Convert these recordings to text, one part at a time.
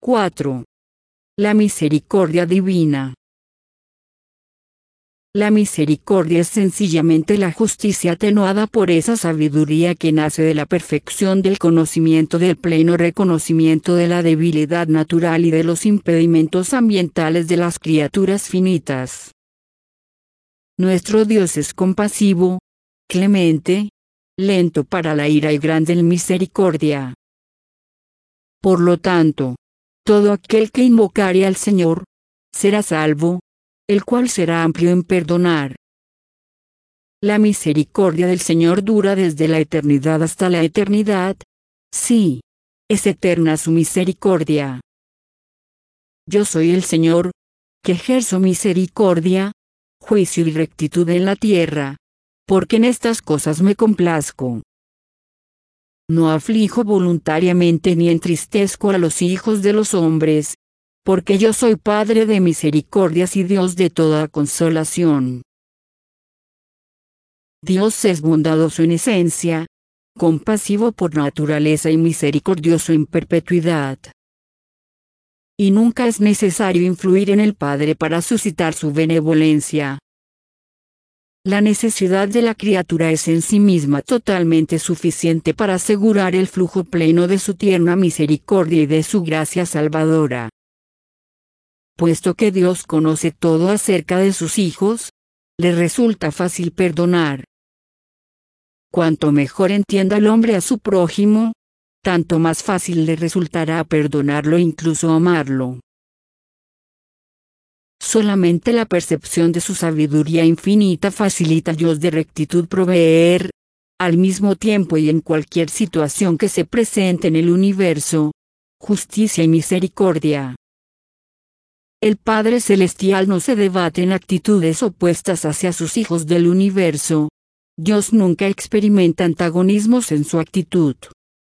4. La misericordia divina. La misericordia es sencillamente la justicia atenuada por esa sabiduría que nace de la perfección del conocimiento, del pleno reconocimiento de la debilidad natural y de los impedimentos ambientales de las criaturas finitas. Nuestro Dios es compasivo, clemente, lento para la ira y grande en misericordia. Por lo tanto, todo aquel que invocare al Señor, será salvo, el cual será amplio en perdonar. La misericordia del Señor dura desde la eternidad hasta la eternidad. Sí, es eterna su misericordia. Yo soy el Señor, que ejerzo misericordia, juicio y rectitud en la tierra, porque en estas cosas me complazco. No aflijo voluntariamente ni entristezco a los hijos de los hombres, porque yo soy Padre de misericordias y Dios de toda consolación. Dios es bondadoso en esencia, compasivo por naturaleza y misericordioso en perpetuidad. Y nunca es necesario influir en el Padre para suscitar su benevolencia. La necesidad de la criatura es en sí misma totalmente suficiente para asegurar el flujo pleno de su tierna misericordia y de su gracia salvadora. Puesto que Dios conoce todo acerca de sus hijos, le resulta fácil perdonar. Cuanto mejor entienda el hombre a su prójimo, tanto más fácil le resultará perdonarlo e incluso amarlo. Solamente la percepción de su sabiduría infinita facilita a Dios de rectitud proveer, al mismo tiempo y en cualquier situación que se presente en el universo, justicia y misericordia. El Padre Celestial no se debate en actitudes opuestas hacia sus hijos del universo. Dios nunca experimenta antagonismos en su actitud.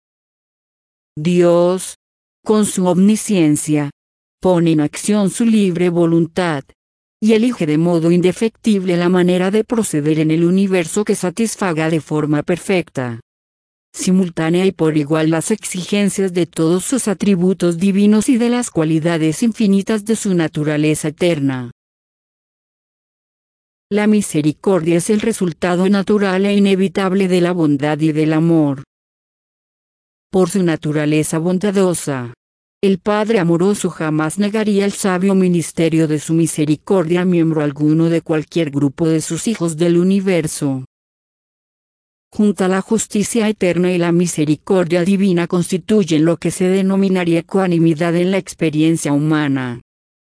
Dios, con su omnisciencia, pone en acción su libre voluntad, y elige de modo indefectible la manera de proceder en el universo que satisfaga de forma perfecta, simultánea y por igual las exigencias de todos sus atributos divinos y de las cualidades infinitas de su naturaleza eterna. La misericordia es el resultado natural e inevitable de la bondad y del amor. Por su naturaleza bondadosa, el Padre amoroso jamás negaría el sabio ministerio de su misericordia a miembro alguno de cualquier grupo de sus hijos del universo. Junta la justicia eterna y la misericordia divina constituyen lo que se denominaría ecuanimidad en la experiencia humana.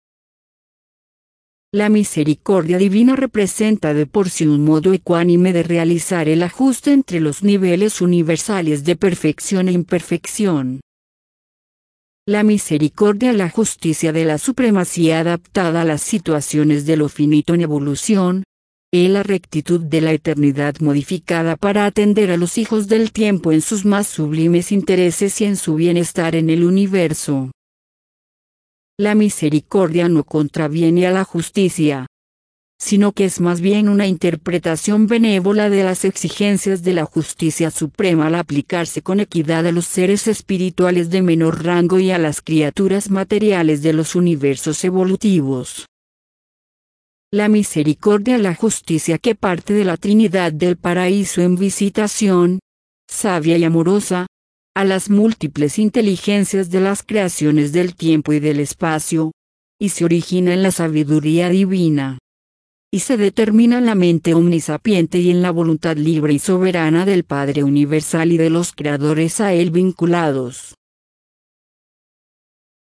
La misericordia divina representa de por sí un modo ecuánime de realizar el ajuste entre los niveles universales de perfección e imperfección. La misericordia es la justicia de la supremacía adaptada a las situaciones de lo finito en evolución, es la rectitud de la eternidad modificada para atender a los hijos del tiempo en sus más sublimes intereses y en su bienestar en el universo. La misericordia no contraviene a la justicia, sino que es más bien una interpretación benévola de las exigencias de la justicia suprema al aplicarse con equidad a los seres espirituales de menor rango y a las criaturas materiales de los universos evolutivos. La misericordia es la justicia que parte de la Trinidad del paraíso en visitación, sabia y amorosa, a las múltiples inteligencias de las creaciones del tiempo y del espacio, y se origina en la sabiduría divina, y se determina en la mente omnisapiente y en la voluntad libre y soberana del Padre Universal y de los creadores a Él vinculados.